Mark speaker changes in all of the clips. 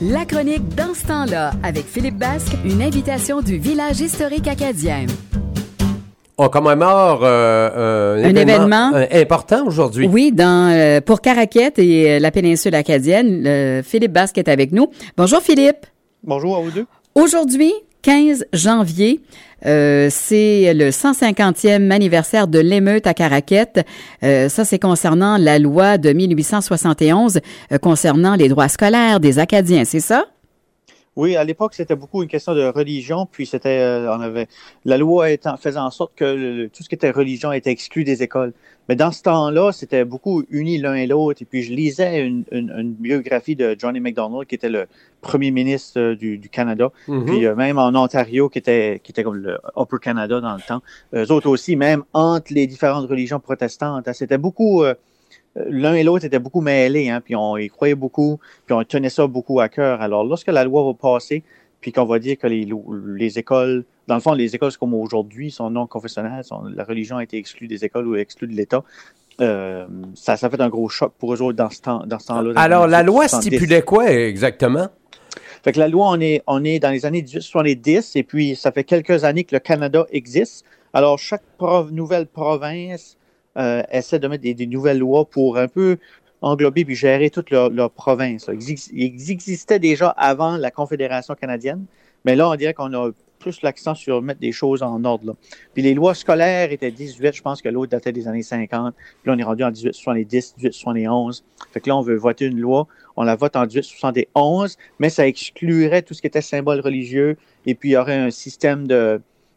Speaker 1: La chronique Dans ce temps-là, avec Philippe Basque, une invitation du village historique acadien.
Speaker 2: On commémore un événement important aujourd'hui.
Speaker 1: Oui, pour Caraquette et la péninsule acadienne. Philippe Basque est avec nous. Bonjour Philippe.
Speaker 3: Bonjour à vous deux.
Speaker 1: Aujourd'hui, 15 janvier, c'est le 150e anniversaire de l'émeute à Caraquette. Ça, c'est concernant la loi de 1871 concernant les droits scolaires des Acadiens, c'est ça?
Speaker 3: Oui, à l'époque, c'était beaucoup une question de religion, puis la loi faisant en sorte que tout ce qui était religion était exclu des écoles. Mais dans ce temps-là, c'était beaucoup unis l'un et l'autre. Et puis, je lisais une biographie de Johnny MacDonald, qui était le premier ministre du Canada, puis même en Ontario, qui était comme le Upper Canada dans le temps. Eux autres aussi, même entre les différentes religions protestantes, c'était beaucoup... l'un et l'autre étaient beaucoup mêlés, hein, puis on y croyait beaucoup, puis on tenait ça beaucoup à cœur. Alors, lorsque la loi va passer, puis qu'on va dire que les écoles, dans le fond, les écoles comme aujourd'hui sont non confessionnelles, la religion a été exclue des écoles ou exclue de l'État, ça fait un gros choc pour eux autres dans ce temps-là.
Speaker 2: Alors, la loi stipulait quoi exactement?
Speaker 3: Fait que la loi, on est dans les années 1870, et puis ça fait quelques années que le Canada existe. Alors, chaque nouvelle province essaie de mettre des nouvelles lois pour un peu englober puis gérer toute leur province. Ils existaient déjà avant la Confédération canadienne, mais là, on dirait qu'on a plus l'accent sur mettre des choses en ordre. Là. Puis les lois scolaires étaient 18, je pense que l'autre datait des années 50. Puis là, on est rendu en 1870, 1871. Fait que là, on veut voter une loi. On la vote en 1871, mais ça exclurait tout ce qui était symbole religieux. Et puis, il y aurait un système de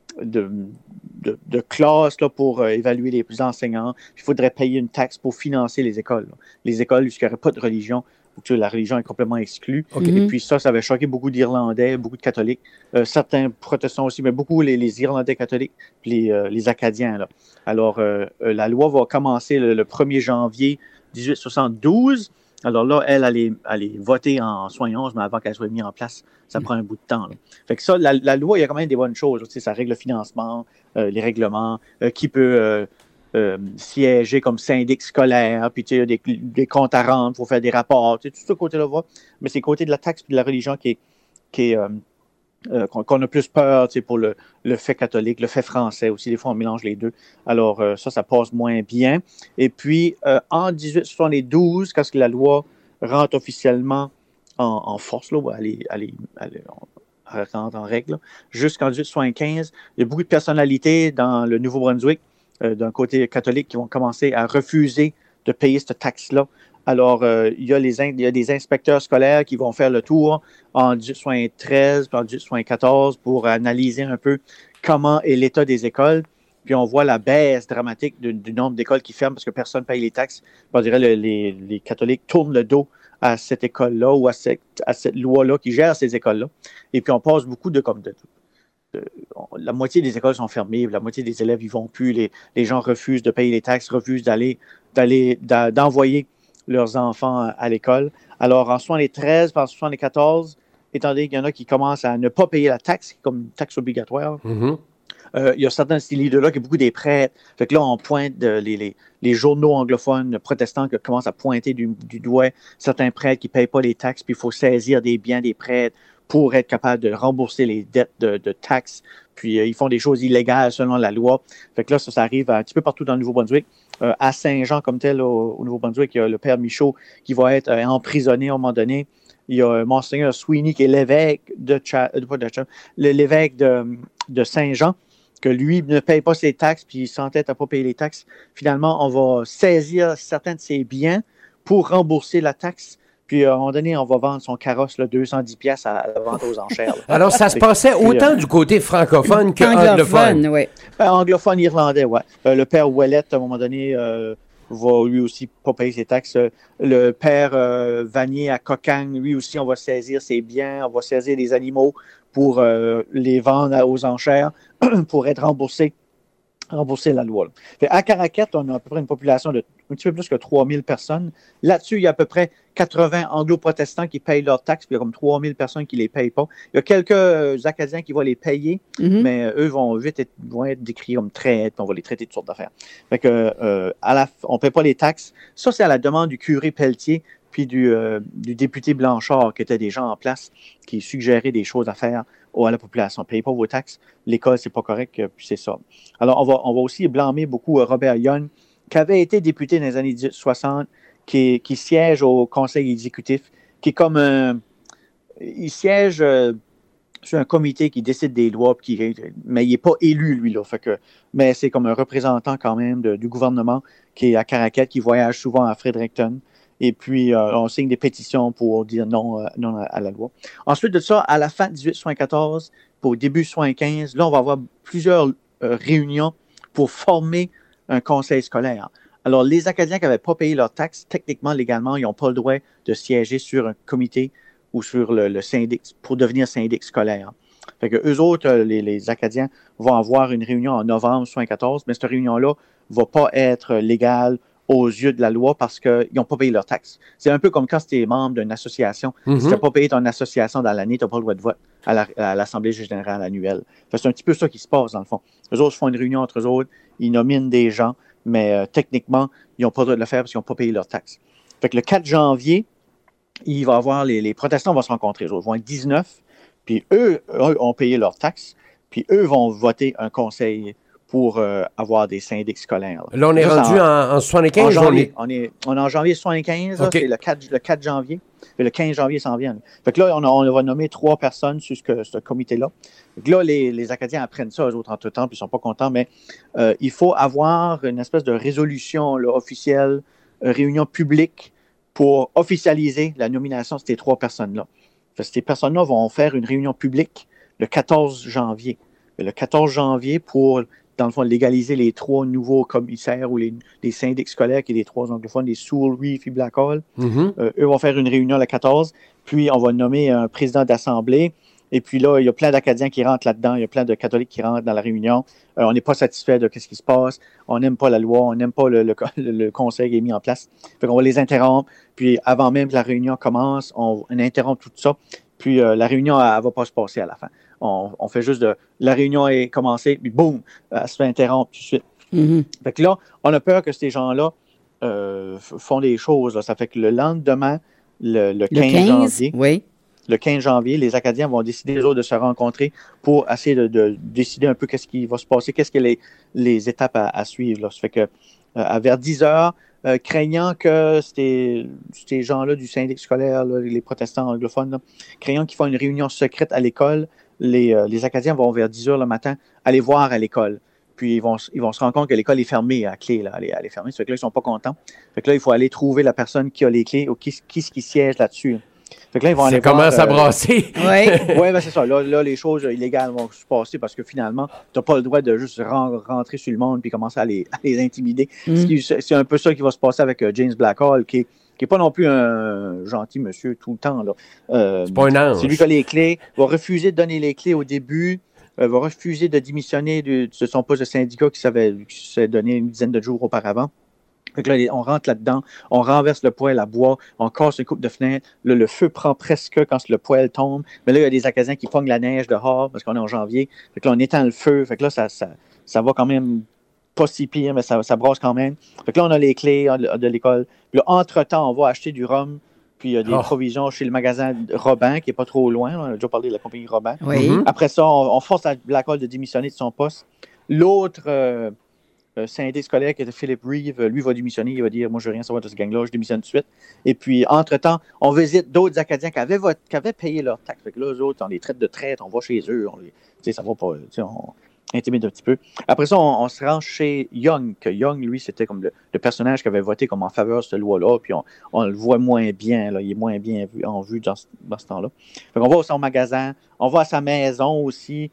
Speaker 3: classe là, pour évaluer les enseignants. Il faudrait payer une taxe pour financer les écoles. Là. Les écoles où il n'y aurait pas de religion, où la religion est complètement exclue. Okay. Et puis ça avait choqué beaucoup d'Irlandais, beaucoup de catholiques, certains protestants aussi, mais beaucoup les Irlandais catholiques, puis les Acadiens. Là. Alors, la loi va commencer le 1er janvier 1872. Alors là, elle est votée en 71, mais avant qu'elle soit mise en place, ça prend un bout de temps. Là. Fait que ça, la loi, il y a quand même des bonnes choses. Tu sais, ça règle le financement, les règlements, qui peut siéger comme syndic scolaire, puis tu sais, des comptes à rendre, il faut faire des rapports, tu sais, tout ce côté-là va. Mais c'est le côté de la taxe et de la religion qu'on a plus peur, tu sais, pour le fait catholique, le fait français aussi. Des fois, on mélange les deux. Alors, ça passe moins bien. Et puis, en 1872, quand la loi rentre officiellement en force, là, elle rentre en règle, jusqu'en 1875, il y a beaucoup de personnalités dans le Nouveau-Brunswick, d'un côté catholique, qui vont commencer à refuser de payer cette taxe-là. Alors, il y a des inspecteurs scolaires qui vont faire le tour en 1873 puis en 1874 pour analyser un peu comment est l'état des écoles. Puis on voit la baisse dramatique du nombre d'écoles qui ferment parce que personne ne paye les taxes. On dirait les catholiques tournent le dos à cette école-là ou à cette loi-là qui gère ces écoles-là. Et puis on passe beaucoup la moitié des écoles sont fermées, la moitié des élèves n'y vont plus, les gens refusent de payer les taxes, refusent d'envoyer leurs enfants à l'école. Alors, en 73, en 74, étant donné qu'il y en a qui commencent à ne pas payer la taxe, comme une taxe obligatoire, il y a certains de ces leaders-là qui ont beaucoup des prêtres. Fait que là, on pointe les journaux anglophones protestants qui commencent à pointer du doigt certains prêtres qui ne payent pas les taxes, puis il faut saisir des biens des prêtres pour être capable de rembourser les dettes de taxes. Puis, ils font des choses illégales selon la loi. Fait que là, ça arrive un petit peu partout dans le Nouveau-Brunswick. À Saint-Jean, comme tel, au Nouveau-Brunswick, il y a le père Michaud qui va être emprisonné à un moment donné. Il y a Monseigneur Sweeney, qui est l'évêque l'évêque de Saint-Jean, que lui ne paye pas ses taxes, puis il s'entête à ne pas payer les taxes. Finalement, on va saisir certains de ses biens pour rembourser la taxe. Puis, à un moment donné, on va vendre son carrosse, là, 210$ à la vente aux enchères. Là.
Speaker 2: Alors, ça se passait autant du côté francophone qu'anglophone.
Speaker 1: Oui.
Speaker 3: Anglophone, irlandais, oui. Le père Ouellette, à un moment donné, va lui aussi pas payer ses taxes. Le père Vanier à Cocagne, lui aussi, on va saisir ses biens, on va saisir des animaux pour les vendre aux enchères pour être rembourser la loi. À Caraquette, on a à peu près une population de un petit peu plus que 3000 personnes. Là-dessus, il y a à peu près 80 anglo-protestants qui payent leurs taxes, puis il y a comme 3000 personnes qui ne les payent pas. Il y a quelques Acadiens qui vont les payer, mais eux vont vite être décriés comme traîtres, puis on va les traiter de toutes sortes d'affaires. Fait que, on ne paie pas les taxes. Ça, c'est à la demande du curé Pelletier. puis du député Blanchard, qui étaient des gens en place qui suggéraient des choses à faire à la population. Payez pas vos taxes, l'école, c'est pas correct, puis c'est ça. Alors, on va aussi blâmer beaucoup Robert Young, qui avait été député dans les années 60, qui siège au conseil exécutif, qui est comme il siège sur un comité qui décide des lois, mais il n'est pas élu, lui, là. Mais c'est comme un représentant quand même du gouvernement qui est à Caraquet, qui voyage souvent à Fredericton. Et puis, on signe des pétitions pour dire non à la loi. Ensuite de ça, à la fin de 1874, pour début 75, là, on va avoir plusieurs réunions pour former un conseil scolaire. Alors, les Acadiens qui n'avaient pas payé leurs taxes, techniquement, légalement, ils n'ont pas le droit de siéger sur un comité ou sur le syndic pour devenir syndic scolaire. Fait que eux autres, les Acadiens, vont avoir une réunion en novembre 1974, mais cette réunion-là ne va pas être légale aux yeux de la loi parce qu'ils n'ont pas payé leurs taxes. C'est un peu comme quand tu es membre d'une association. Si tu n'as pas payé ton association dans l'année, tu n'as pas le droit de vote à l'Assemblée générale annuelle. Fait que c'est un petit peu ça qui se passe, dans le fond. Eux autres font une réunion entre eux autres, ils nominent des gens, mais techniquement, ils n'ont pas le droit de le faire parce qu'ils n'ont pas payé leurs taxes. Fait que le 4 janvier, il va y avoir les protestants vont se rencontrer. Ils vont être 19, puis eux ont payé leurs taxes, puis eux vont voter un conseil pour avoir des syndics scolaires.
Speaker 2: Là, on est rendu en 75?
Speaker 3: En janvier. On est en janvier 75,
Speaker 2: okay.
Speaker 3: C'est le 4 janvier. Et le 15 janvier s'en vient. Fait que là, on va nommer 3 personnes sur ce comité-là. Fait que là, les Acadiens apprennent ça, eux autres, entre-temps, puis ils ne sont pas contents, mais il faut avoir une espèce de résolution là, officielle, réunion publique, pour officialiser la nomination de ces 3 personnes-là. Fait que ces personnes-là vont faire une réunion publique le 14 janvier. Et le 14 janvier, pour, dans le fond, légaliser les 3 nouveaux commissaires ou les syndics scolaires, qui sont les 3 anglophones, les Sewell, Reef et Blackall. Eux vont faire une réunion le 14, puis on va nommer un président d'assemblée. Et puis là, il y a plein d'Acadiens qui rentrent là-dedans, il y a plein de catholiques qui rentrent dans la réunion. On n'est pas satisfait de ce qui se passe, on n'aime pas la loi, on n'aime pas le conseil qui est mis en place. Fait qu'on va les interrompre, puis avant même que la réunion commence, on interrompt tout ça. Puis la réunion, elle ne va pas se passer à la fin. On fait juste la réunion est commencée, puis boum, elle se fait interrompre tout de suite. Fait que là, on a peur que ces gens-là font des choses. Là. Ça fait que le lendemain, le 15 janvier,
Speaker 1: oui.
Speaker 3: Le 15 janvier, les Acadiens vont décider, eux autres, de se rencontrer pour essayer de décider un peu qu'est-ce qui va se passer, qu'est-ce que les étapes à suivre. Là. Ça fait que vers 10 heures, craignant que ces gens-là du syndic scolaire, là, les protestants anglophones, là, craignant qu'ils font une réunion secrète à l'école, les Acadiens vont vers 10 heures le matin aller voir à l'école. Puis ils vont se rendre compte que l'école est fermée à clé. Là, elle est fermée. Ça fait que là, ils ne sont pas contents. Ça fait que là, il faut aller trouver la personne qui a les clés ou qui siège là-dessus. Fait que là, ils vont aller
Speaker 2: ça commence à brasser.
Speaker 1: Oui,
Speaker 3: ben c'est ça. Là, les choses illégales vont se passer parce que finalement, tu n'as pas le droit de juste rentrer sur le monde puis commencer à les intimider. C'est un peu ça qui va se passer avec James Blackall, qui n'est pas non plus un gentil monsieur tout le temps. Là.
Speaker 2: C'est pas un ange.
Speaker 3: C'est lui qui a les clés, va refuser de donner les clés au début, va refuser de démissionner de son poste de syndicat qui s'est donné une dizaine de jours auparavant. Fait que là, on rentre là-dedans, on renverse le poêle à bois, on casse une coupe de fenêtre. Là, le feu prend presque quand le poêle tombe. Mais là, il y a des Acadiens qui pognent la neige dehors parce qu'on est en janvier. Fait que là, on éteint le feu. Fait que là, ça va quand même pas si pire, mais ça brasse quand même. Fait que là, on a les clés de l'école. Puis là, entre-temps, on va acheter du rhum. Puis il y a des provisions chez le magasin Robin, qui n'est pas trop loin. On a déjà parlé de la compagnie Robin.
Speaker 1: Oui.
Speaker 3: Après ça, on force Blackall de démissionner de son poste. L'autre syndic scolaire qui était Philip Reeve, lui va démissionner, il va dire « Moi, je ne veux rien savoir de ce gang-là, je démissionne tout de suite. » Et puis, entre-temps, on visite d'autres Acadiens qui avaient payé leur taxe. Fait que là, eux autres, on les traite de traîtres, on va chez eux, ça va pas, on intimide un petit peu. Après ça, on se rend chez Young, que Young, lui, c'était comme le personnage qui avait voté comme en faveur de cette loi-là, puis on le voit moins bien, là, il est moins bien en vue dans ce temps-là. Fait qu'on va au son magasin, on va à sa maison aussi,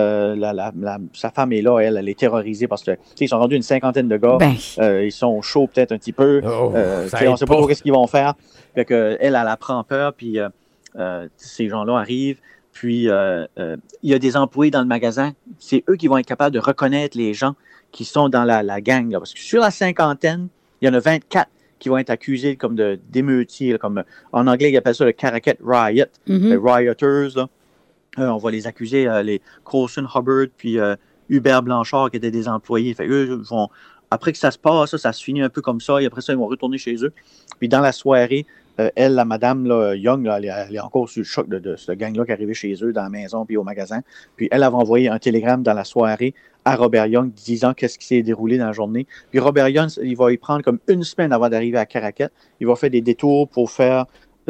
Speaker 3: sa femme est là, elle est terrorisée parce que ils sont rendus une 50aine de gars, ils sont chauds peut-être un petit peu, on ne sait pas trop qu'est-ce qu'ils vont faire, fait que elle apprend peur, puis ces gens-là arrivent. Puis, il y a des employés dans le magasin. C'est eux qui vont être capables de reconnaître les gens qui sont dans la gang. Là. Parce que sur la 50aine, il y en a 24 qui vont être accusés comme d'émeutiers. Comme, en anglais, ils appellent ça le Caraquet Riot. Les rioters, là. On va les accuser, les Colson Hubbard puis Hubert Blanchard, qui étaient des employés. Fait, eux vont, après que ça se passe, ça se finit un peu comme ça. Et après ça, ils vont retourner chez eux. Puis dans la soirée, elle, la madame là, Young, là, elle est encore sous le choc de ce gang-là qui est arrivé chez eux dans la maison puis au magasin. Puis elle avait envoyé un télégramme dans la soirée à Robert Young disant qu'est-ce qui s'est déroulé dans la journée. Puis Robert Young, il va y prendre comme une semaine avant d'arriver à Caraquette. Il va faire des détours pour faire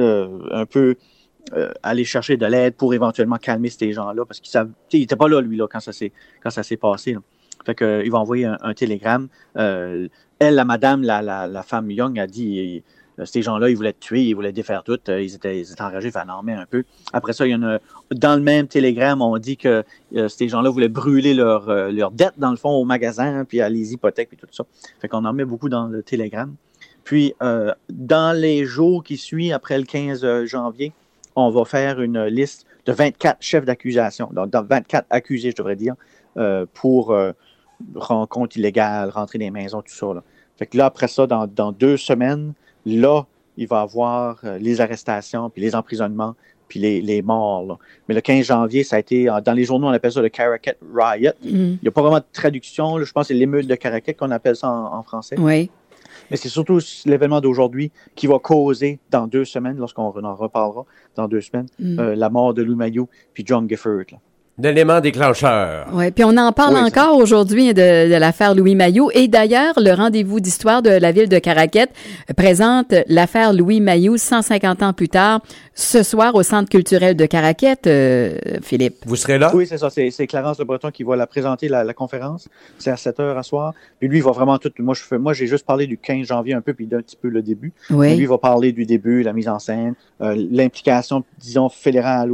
Speaker 3: un peu aller chercher de l'aide pour éventuellement calmer ces gens-là parce qu'il n'était pas là, lui, là, quand ça s'est passé. Là. Fait que, il va envoyer un télégramme. Elle, la madame, la femme Young, a dit ces gens-là, ils voulaient te tuer, ils voulaient défaire tout. Ils étaient enragés, fait en un peu. Après ça, dans le même télégramme, on dit que ces gens-là voulaient brûler leur dette, dans le fond, au magasin, puis à les hypothèques, puis tout ça. Fait qu'on en met beaucoup dans le télégramme. Puis, dans les jours qui suivent, après le 15 janvier, on va faire une liste de 24 chefs d'accusation, donc 24 accusés, je devrais dire, pour rencontres illégales, rentrer dans les maisons, tout ça. Là. Fait que là, après ça, dans 2 semaines, là, il va y avoir les arrestations, puis les emprisonnements, puis les morts. Là. Mais le 15 janvier, ça a été, dans les journaux, on appelle ça le Caraquette Riot. Il n'y a pas vraiment de traduction. Là, je pense que c'est l'émeute de Caraquette qu'on appelle ça en français.
Speaker 1: Oui.
Speaker 3: Mais c'est surtout l'événement d'aujourd'hui qui va causer, dans 2 semaines, lorsqu'on en reparlera, dans 2 semaines, la mort de Louis Mailloux puis John Gifford. Là.
Speaker 2: D'éléments déclencheurs.
Speaker 1: Oui, puis on en parle encore aujourd'hui de l'affaire Louis Mailloux. Et d'ailleurs, le rendez-vous d'histoire de la ville de Caraquette présente l'affaire Louis Mailloux 150 ans plus tard, ce soir au Centre culturel de Caraquette, Philippe.
Speaker 2: Vous serez là?
Speaker 3: Oui, c'est ça. C'est Clarence Le Breton qui va la présenter, la conférence. C'est à 7h à soir. Puis lui, il va vraiment tout... Moi, j'ai juste parlé du 15 janvier un peu, puis d'un petit peu le début.
Speaker 1: Oui.
Speaker 3: Lui, il va parler du début, la mise en scène, l'implication, disons, fédérale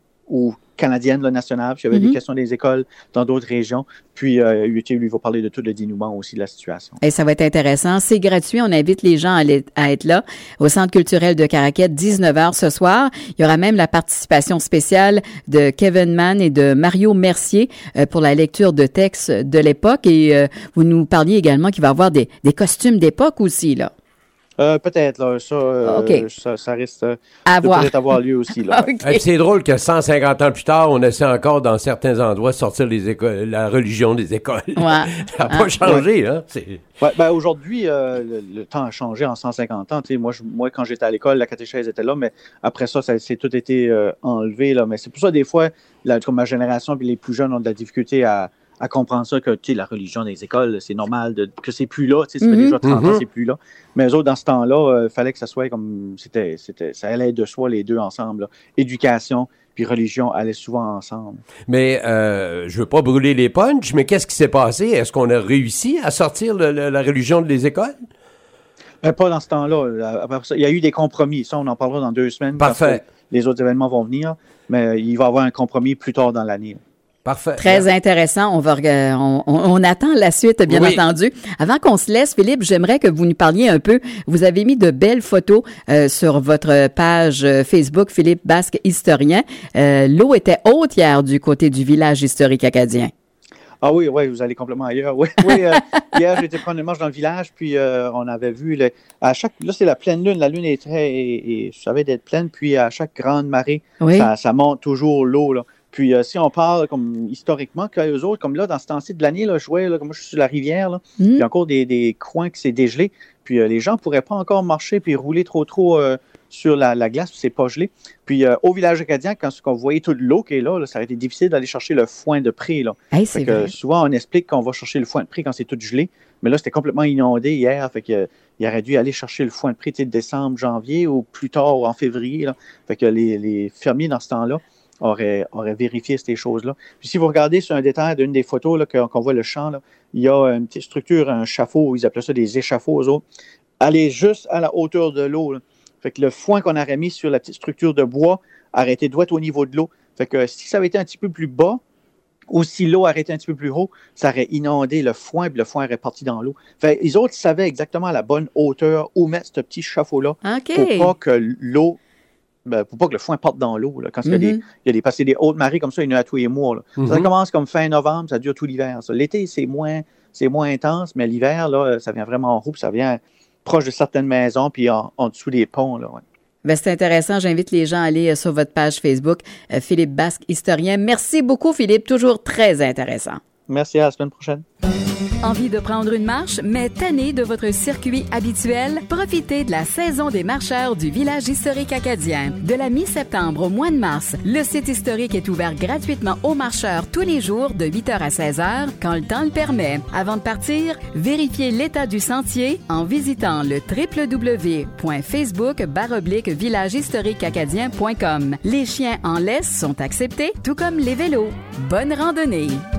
Speaker 3: ou canadienne, là, nationale. Puis il y avait des questions des écoles dans d'autres régions. Puis lui va parler de tout le dénouement aussi de la situation.
Speaker 1: Et ça va être intéressant. C'est gratuit. On invite les gens à être là au Centre culturel de Caraquette, 19h ce soir. Il y aura même la participation spéciale de Kevin Mann et de Mario Mercier pour la lecture de textes de l'époque. Et vous nous parliez également qu'il va y avoir des costumes d'époque aussi, là.
Speaker 3: Peut-être, là. Ça risque de peut-être avoir lieu aussi, là.
Speaker 2: Okay. C'est drôle que 150 ans plus tard, on essaie encore, dans certains endroits, de sortir la religion des écoles. Ouais. Ça n'a pas changé, hein?
Speaker 3: Aujourd'hui, le temps a changé en 150 ans. Moi, quand j'étais à l'école, la catéchèse était là, mais après ça c'est tout été enlevé, là. Mais c'est pour ça, des fois, comme ma génération puis les plus jeunes ont de la difficulté à comprendre ça, que la religion des écoles, c'est normal que c'est plus là. Ça fait déjà 30 ans, c'est plus là. Mais eux autres, dans ce temps-là, il fallait que ça soit comme... ça allait de soi, les deux ensemble. Là. Éducation puis religion allaient souvent ensemble.
Speaker 2: Mais je veux pas brûler les punchs, mais qu'est-ce qui s'est passé? Est-ce qu'on a réussi à sortir la religion des écoles?
Speaker 3: Pas dans ce temps-là. Après ça, il y a eu des compromis. Ça, on en parlera dans 2 semaines.
Speaker 2: Parfait.
Speaker 3: Les autres événements vont venir, mais il va y avoir un compromis plus tard dans l'année.
Speaker 2: Parfait.
Speaker 1: Très intéressant. On attend la suite, bien entendu. Avant qu'on se laisse, Philippe, j'aimerais que vous nous parliez un peu. Vous avez mis de belles photos sur votre page Facebook, Philippe Basque Historien. L'eau était haute hier du côté du village historique acadien.
Speaker 3: Ah oui, vous allez complètement ailleurs. Oui, hier, j'étais prendre une marche dans le village, puis on avait vu, là, c'est la pleine lune. La lune est ça va être pleine, puis à chaque grande marée, ça monte toujours l'eau, là. Puis si on parle comme historiquement qu'eux autres, comme là, dans ce temps-ci de l'année, là, comme moi je suis sur la rivière, là, il y a encore des coins qui s'est dégelé. Puis les gens ne pourraient pas encore marcher puis rouler trop sur la glace, puis c'est pas gelé. Puis au village acadien, quand vous voyez toute l'eau qui est là, ça aurait été difficile d'aller chercher le foin de pré. Là.
Speaker 1: Hey, c'est vrai.
Speaker 3: Souvent, on explique qu'on va chercher le foin de pré quand c'est tout gelé. Mais là, c'était complètement inondé hier. Fait que il aurait dû aller chercher le foin de pré de décembre, janvier ou plus tard en février. Là. Fait que les fermiers dans ce temps-là aurait vérifié ces choses-là. Puis si vous regardez sur un détail d'une des photos là, qu'on voit le champ, là, il y a une petite structure, un chafaud, ils appellent ça des échafauds aux autres. Elle est juste à la hauteur de l'eau. Là. Fait que le foin qu'on aurait mis sur la petite structure de bois aurait été droit au niveau de l'eau. Fait que si ça avait été un petit peu plus bas, ou si l'eau aurait été un petit peu plus haut, ça aurait inondé le foin, puis le foin aurait parti dans l'eau. Fait que les autres savaient exactement à la bonne hauteur où mettre ce petit chafaud-là pour pas que l'eau pour pas que le foin parte dans l'eau. Là. Quand il y a des hautes marées comme ça, il y en a à tous les mois. Là. Ça commence comme fin novembre, ça dure tout l'hiver. Ça. L'été, c'est moins intense, mais l'hiver, là, ça vient vraiment en roue, ça vient proche de certaines maisons, puis en dessous des ponts. Là,
Speaker 1: Ben, c'est intéressant. J'invite les gens à aller sur votre page Facebook, Philippe Basque Historien. Merci beaucoup, Philippe. Toujours très intéressant.
Speaker 3: Merci, à la semaine prochaine.
Speaker 1: Envie de prendre une marche, mais tanné de votre circuit habituel? Profitez de la saison des marcheurs du village historique acadien. De la mi-septembre au mois de mars, le site historique est ouvert gratuitement aux marcheurs tous les jours de 8h à 16h quand le temps le permet. Avant de partir, vérifiez l'état du sentier en visitant le www.facebook/villagehistoriqueacadien.com. Les chiens en laisse sont acceptés, tout comme les vélos. Bonne randonnée!